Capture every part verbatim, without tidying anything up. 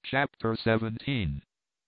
Chapter seventeen.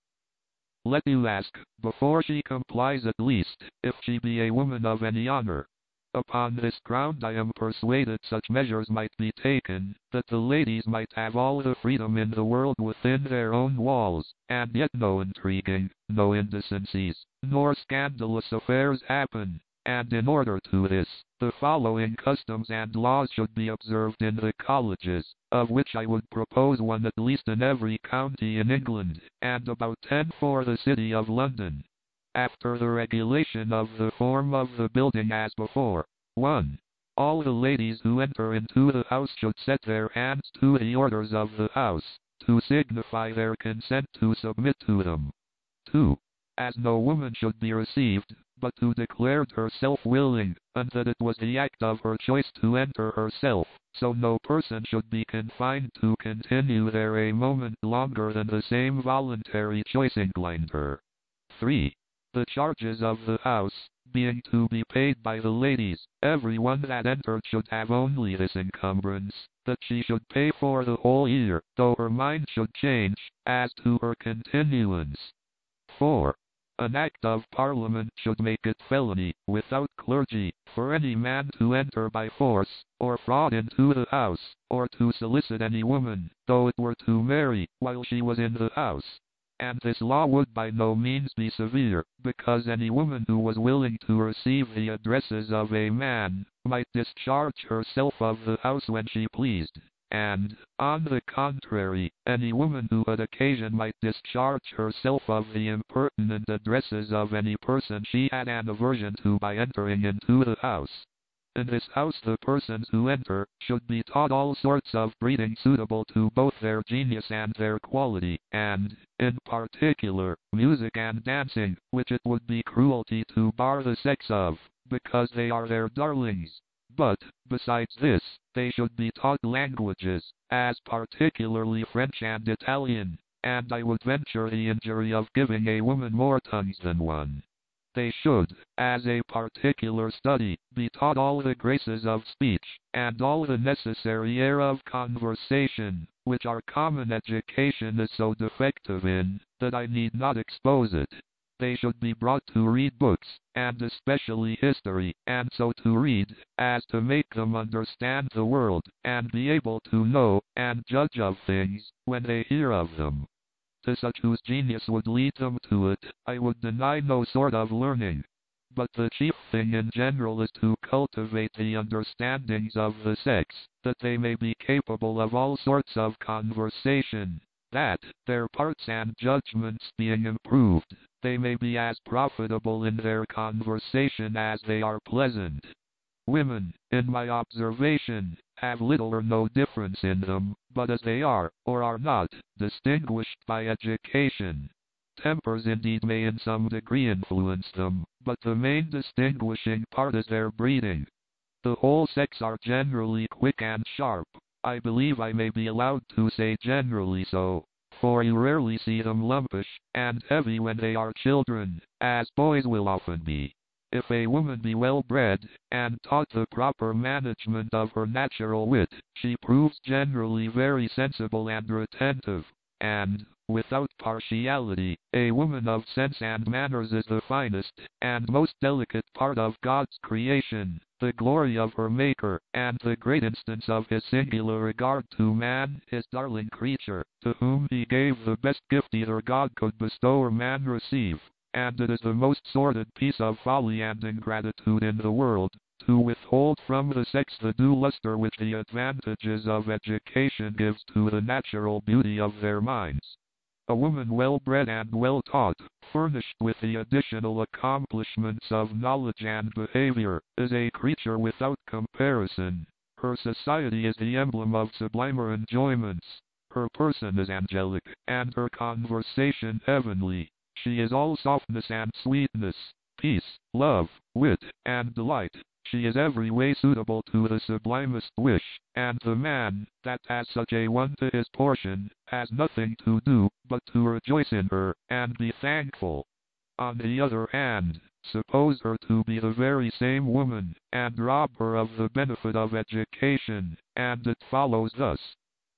Let you ask, before she complies at least, if she be a woman of any honor. Upon this ground I am persuaded such measures might be taken, that the ladies might have all the freedom in the world within their own walls, and yet no intriguing, no indecencies, nor scandalous affairs happen. And in order to this, the following customs and laws should be observed in the colleges, of which I would propose one at least in every county in England, and about ten for the city of London. After the regulation of the form of the building as before. one. All the ladies who enter into the house should set their hands to the orders of the house, to signify their consent to submit to them. two. As no woman should be received, but who declared herself willing, and that it was the act of her choice to enter herself, so no person should be confined to continue there a moment longer than the same voluntary choice inclined her. three. The charges of the house, being to be paid by the ladies, every one that entered should have only this encumbrance, that she should pay for the whole year, though her mind should change, as to her continuance. four. An act of Parliament should make it felony, without clergy, for any man to enter by force, or fraud into the house, or to solicit any woman, though it were to marry, while she was in the house. And this law would by no means be severe, because any woman who was willing to receive the addresses of a man, might discharge herself of the house when she pleased. And, on the contrary, any woman who had occasion might discharge herself of the impertinent addresses of any person she had an aversion to by entering into the house. In this house the persons who enter should be taught all sorts of breeding suitable to both their genius and their quality, and, in particular, music and dancing, which it would be cruelty to bar the sex of, because they are their darlings. But, besides this, they should be taught languages, as particularly French and Italian, and I would venture the injury of giving a woman more tongues than one. They should, as a particular study, be taught all the graces of speech, and all the necessary air of conversation, which our common education is so defective in, that I need not expose it. They should be brought to read books, and especially history, and so to read, as to make them understand the world, and be able to know, and judge of things, when they hear of them. To such whose genius would lead them to it, I would deny no sort of learning. But the chief thing in general is to cultivate the understandings of the sex, that they may be capable of all sorts of conversation, that, their parts and judgments being improved, they may be as profitable in their conversation as they are pleasant. Women, in my observation, have little or no difference in them, but as they are, or are not, distinguished by education. Tempers indeed may in some degree influence them, but the main distinguishing part is their breeding. The whole sex are generally quick and sharp. I believe I may be allowed to say generally so, for you rarely see them lumpish and heavy when they are children, as boys will often be. If a woman be well bred, and taught the proper management of her natural wit, she proves generally very sensible and retentive, and, without partiality, a woman of sense and manners is the finest and most delicate part of God's creation, the glory of her Maker, and the great instance of his singular regard to man, his darling creature, to whom he gave the best gift either God could bestow or man receive. And it is the most sordid piece of folly and ingratitude in the world, to withhold from the sex the due luster which the advantages of education gives to the natural beauty of their minds. A woman well bred and well taught, furnished with the additional accomplishments of knowledge and behavior, is a creature without comparison. Her society is the emblem of sublimer enjoyments. Her person is angelic, and her conversation heavenly. She is all softness and sweetness, peace, love, wit, and delight. She is every way suitable to the sublimest wish, and the man, that has such a one to his portion, has nothing to do, but to rejoice in her, and be thankful. On the other hand, suppose her to be the very same woman, and rob her of the benefit of education, and it follows thus.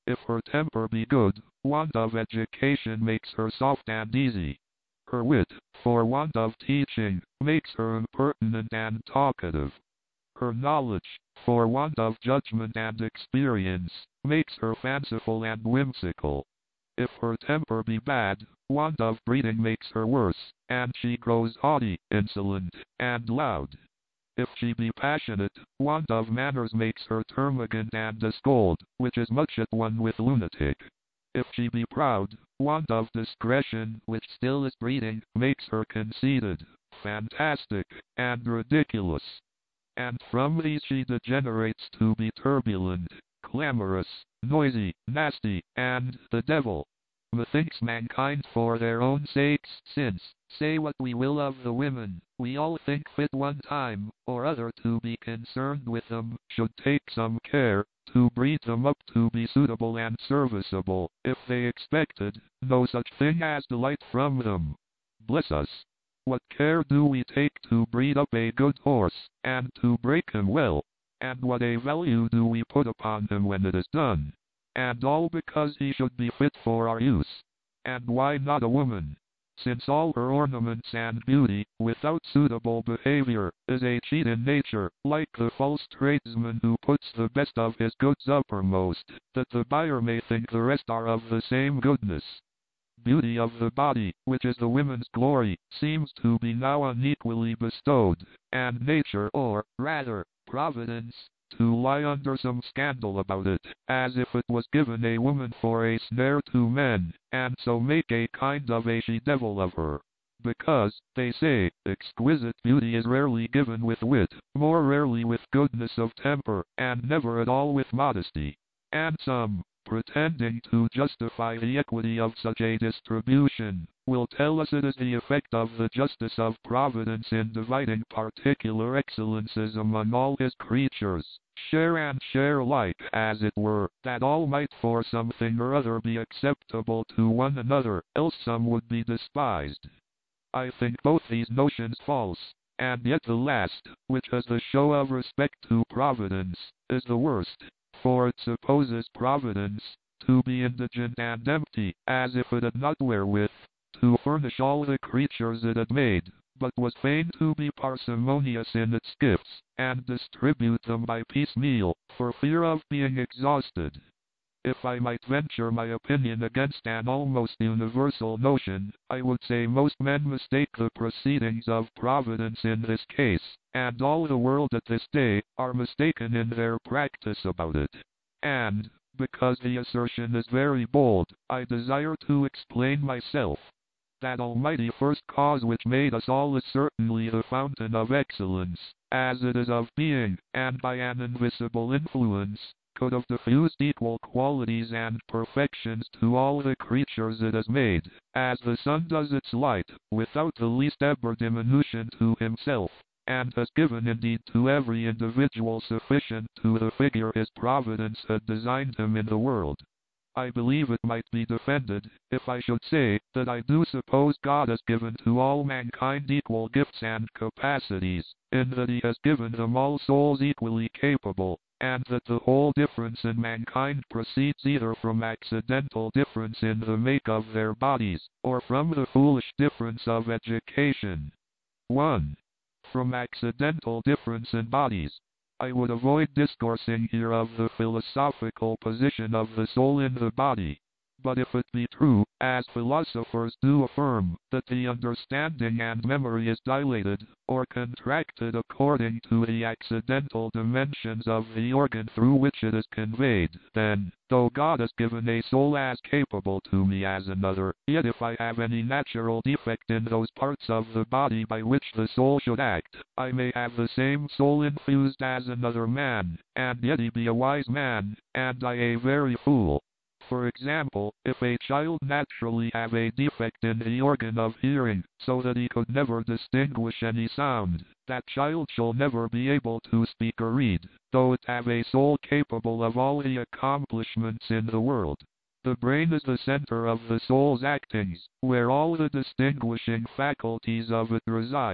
If her temper be good, want of education makes her soft and easy. Her wit, for want of teaching, makes her impertinent and talkative. Her knowledge, for want of judgment and experience, makes her fanciful and whimsical. If her temper be bad, want of breeding makes her worse, and she grows haughty, insolent, and loud. If she be passionate, want of manners makes her termagant and a scold, which is much at one with lunatic. If she be proud, want of discretion, which still is breeding, makes her conceited, fantastic, and ridiculous. And from these she degenerates to be turbulent, clamorous, noisy, nasty, and the devil. Methinks mankind for their own sakes, since, say what we will of the women, we all think fit one time or other to be concerned with them, should take some care to breed them up to be suitable and serviceable, if they expected no such thing as delight from them. Bless us! What care do we take to breed up a good horse, and to break him well, and what a value do we put upon him when it is done? And all because he should be fit for our use. And why not a woman? Since all her ornaments and beauty, without suitable behavior, is a cheat in nature, like the false tradesman who puts the best of his goods uppermost, that the buyer may think the rest are of the same goodness. Beauty of the body, which is the women's glory, seems to be now unequally bestowed, and nature, or, rather, providence, to lie under some scandal about it, as if it was given a woman for a snare to men, and so make a kind of a she-devil of her. Because, they say, exquisite beauty is rarely given with wit, more rarely with goodness of temper, and never at all with modesty. And some, pretending to justify the equity of such a distribution, will tell us it is the effect of the justice of Providence in dividing particular excellences among all his creatures, share and share alike, as it were, that all might for something or other be acceptable to one another, else some would be despised. I think both these notions false, and yet the last, which has the show of respect to Providence, is the worst, for it supposes Providence to be indigent and empty, as if it had not wherewith to furnish all the creatures it had made, but was fain to be parsimonious in its gifts, and distribute them by piecemeal, for fear of being exhausted. If I might venture my opinion against an almost universal notion, I would say most men mistake the proceedings of Providence in this case, and all the world at this day are mistaken in their practice about it. And, because the assertion is very bold, I desire to explain myself. That almighty first cause which made us all is certainly the fountain of excellence, as it is of being, and by an invisible influence, could have diffused equal qualities and perfections to all the creatures it has made, as the sun does its light, without the least ever diminution to himself, and has given indeed to every individual sufficient to the figure his providence had designed him in the world. I believe it might be defended, if I should say, that I do suppose God has given to all mankind equal gifts and capacities, in that he has given them all souls equally capable, and that the whole difference in mankind proceeds either from accidental difference in the make of their bodies, or from the foolish difference of education. one. From accidental difference in bodies. I would avoid discoursing here of the philosophical position of the soul in the body. But if it be true, as philosophers do affirm, that the understanding and memory is dilated, or contracted according to the accidental dimensions of the organ through which it is conveyed, then, though God has given a soul as capable to me as another, yet if I have any natural defect in those parts of the body by which the soul should act, I may have the same soul infused as another man, and yet he be a wise man, and I a very fool. For example, if a child naturally have a defect in the organ of hearing, so that he could never distinguish any sound, that child shall never be able to speak or read, though it have a soul capable of all the accomplishments in the world. The brain is the center of the soul's actings, where all the distinguishing faculties of it reside.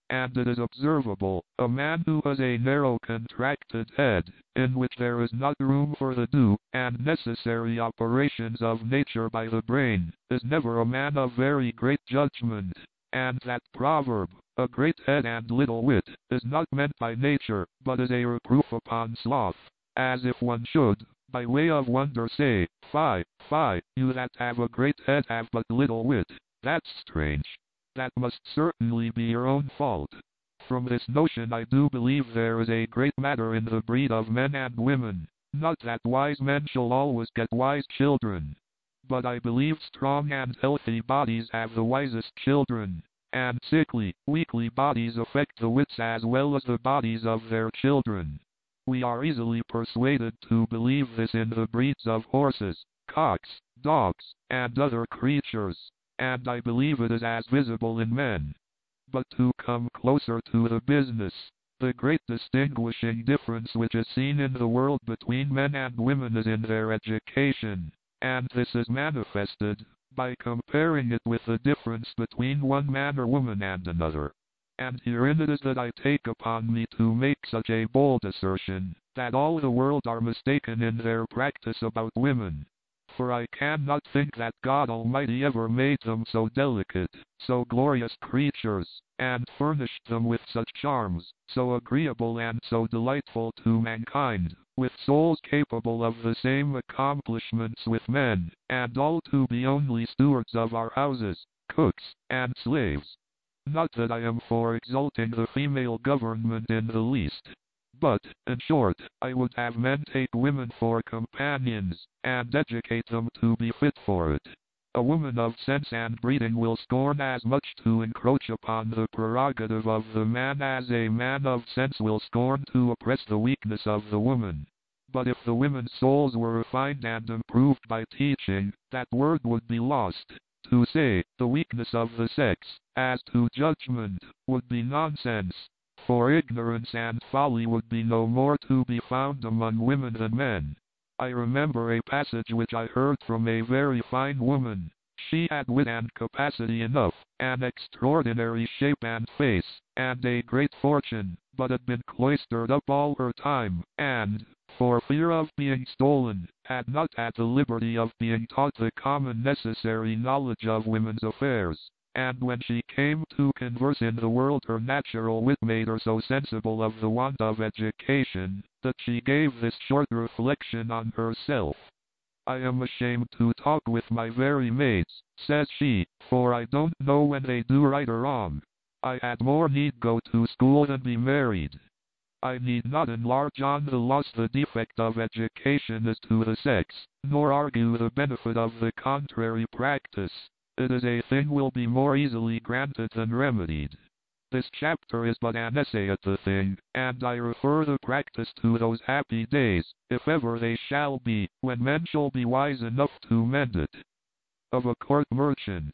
and it is observable, a man who has a narrow contracted head, in which there is not room for the due and necessary operations of nature by the brain, is never a man of very great judgment, and that proverb, a great head and little wit, is not meant by nature, but is a reproof upon sloth, as if one should, by way of wonder, say, Fie, fie, you that have a great head have but little wit. That's strange. That must certainly be your own fault. From this notion I do believe there is a great matter in the breed of men and women, not that wise men shall always get wise children, but I believe strong and healthy bodies have the wisest children, and sickly, weakly bodies affect the wits as well as the bodies of their children. We are easily persuaded to believe this in the breeds of horses, cocks, dogs, and other creatures, and I believe it is as visible in men. But to come closer to the business, the great distinguishing difference which is seen in the world between men and women is in their education, and this is manifested by comparing it with the difference between one man or woman and another. And herein it is that I take upon me to make such a bold assertion, that all the world are mistaken in their practice about women. For I cannot think that God Almighty ever made them so delicate, so glorious creatures, and furnished them with such charms, so agreeable and so delightful to mankind, with souls capable of the same accomplishments with men, and all to be only stewards of our houses, cooks, and slaves. Not that I am for exalting the female government in the least. But, in short, I would have men take women for companions, and educate them to be fit for it. A woman of sense and breeding will scorn as much to encroach upon the prerogative of the man as a man of sense will scorn to oppress the weakness of the woman. But if the women's souls were refined and improved by teaching, that word would be lost. To say, the weakness of the sex, as to judgment, would be nonsense. For ignorance and folly would be no more to be found among women than men. I remember a passage which I heard from a very fine woman. She had wit and capacity enough, an extraordinary shape and face, and a great fortune, but had been cloistered up all her time, and, for fear of being stolen, had not had the liberty of being taught the common necessary knowledge of women's affairs. And when she came to converse in the world, her natural wit made her so sensible of the want of education, that she gave this short reflection on herself. I am ashamed to talk with my very maids, says she, for I don't know when they do right or wrong. I had more need go to school than be married. I need not enlarge on the loss the defect of education is to the sex, nor argue the benefit of the contrary practice. It is a thing will be more easily granted than remedied. This chapter is but an essay at the thing, and I refer the practice to those happy days, if ever they shall be, when men shall be wise enough to mend it. Of a court merchant.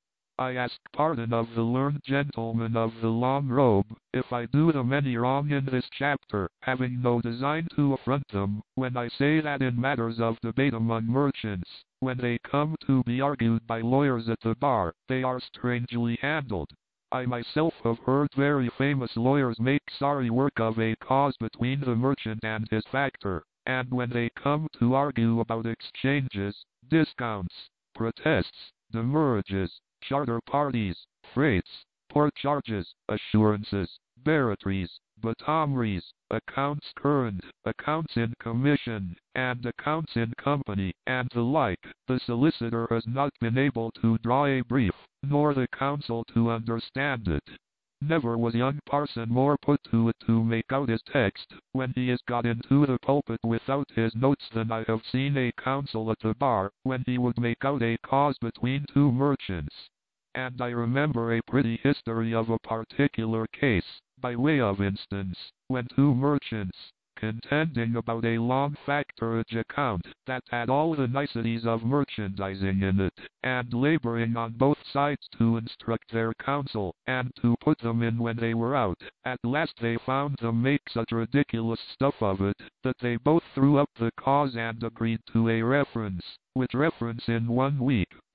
I ask pardon of the learned gentlemen of the long robe, if I do them any wrong in this chapter, having no design to affront them, when I say that in matters of debate among merchants, when they come to be argued by lawyers at the bar, they are strangely handled. I myself have heard very famous lawyers make sorry work of a cause between the merchant and his factor, and when they come to argue about exchanges, discounts, protests, demurrages, charter parties, freights, port charges, assurances, barratries, batomries, accounts current, accounts in commission, and accounts in company, and the like, the solicitor has not been able to draw a brief, nor the counsel to understand it. Never was young parson more put to it to make out his text, when he is got into the pulpit without his notes, than I have seen a counsel at the bar, when he would make out a cause between two merchants. And I remember a pretty history of a particular case, by way of instance, when two merchants, contending about a long factorage account, that had all the niceties of merchandising in it, and laboring on both sides to instruct their counsel, and to put them in when they were out, at last they found them make such ridiculous stuff of it, that they both threw up the cause and agreed to a reference, which reference in one week,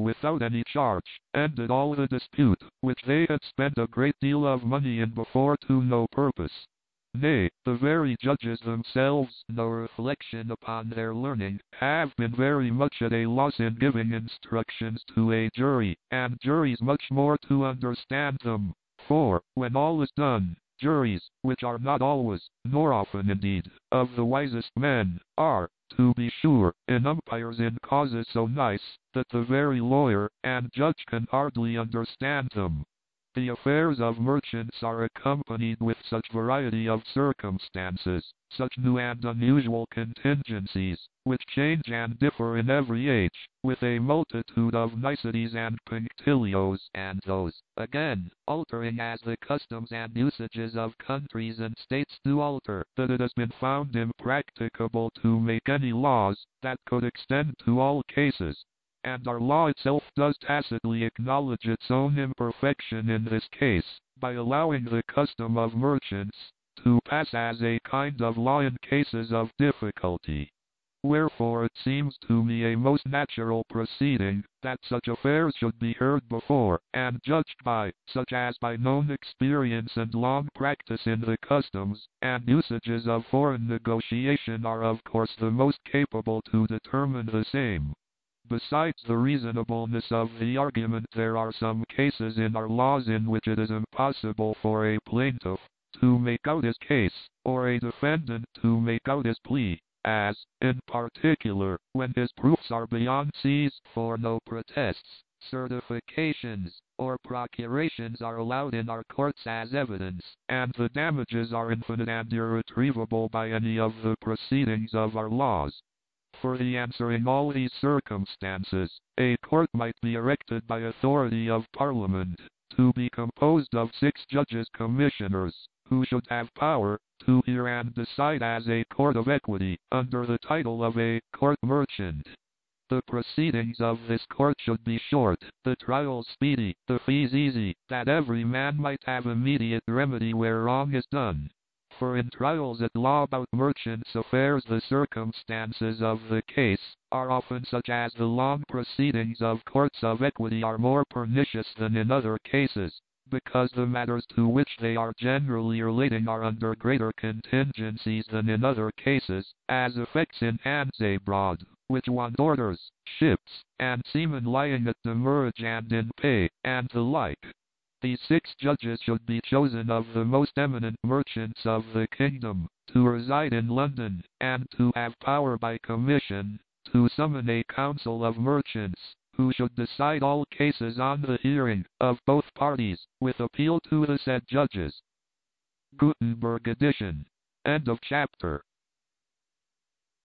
without any charge, ended all the dispute, which they had spent a great deal of money in before to no purpose. Nay, the very judges themselves, no reflection upon their learning, have been very much at a loss in giving instructions to a jury, and juries much more to understand them. For, when all is done, juries, which are not always, nor often indeed, of the wisest men, are, to be sure, in umpires in causes so nice, that the very lawyer and judge can hardly understand them. The affairs of merchants are accompanied with such variety of circumstances, such new and unusual contingencies, which change and differ in every age, with a multitude of niceties and punctilios, and those, again, altering as the customs and usages of countries and states do alter, that it has been found impracticable to make any laws that could extend to all cases. And our law itself does tacitly acknowledge its own imperfection in this case, by allowing the custom of merchants to pass as a kind of law in cases of difficulty. Wherefore it seems to me a most natural proceeding, that such affairs should be heard before, and judged by, such as by known experience and long practice in the customs and usages of foreign negotiation are of course the most capable to determine the same. Besides the reasonableness of the argument, there are some cases in our laws in which it is impossible for a plaintiff to make out his case, or a defendant to make out his plea, as, in particular, when his proofs are beyond seas, for no protests, certifications, or procurations are allowed in our courts as evidence, and the damages are infinite and irretrievable by any of the proceedings of our laws. For the answering all these circumstances, a court might be erected by authority of Parliament, to be composed of six judges commissioners, who should have power to hear and decide as a court of equity, under the title of a court merchant. The proceedings of this court should be short, the trials speedy, the fees easy, that every man might have immediate remedy where wrong is done. For in trials at law about merchants' affairs the circumstances of the case are often such as the long proceedings of courts of equity are more pernicious than in other cases, because the matters to which they are generally relating are under greater contingencies than in other cases, as effects in hands abroad, which want orders, ships, and seamen lying at demurrage and in pay, and the like. These six judges should be chosen of the most eminent merchants of the kingdom, to reside in London, and to have power by commission to summon a council of merchants, who should decide all cases on the hearing of both parties, with appeal to the said judges. Gutenberg edition. End of chapter.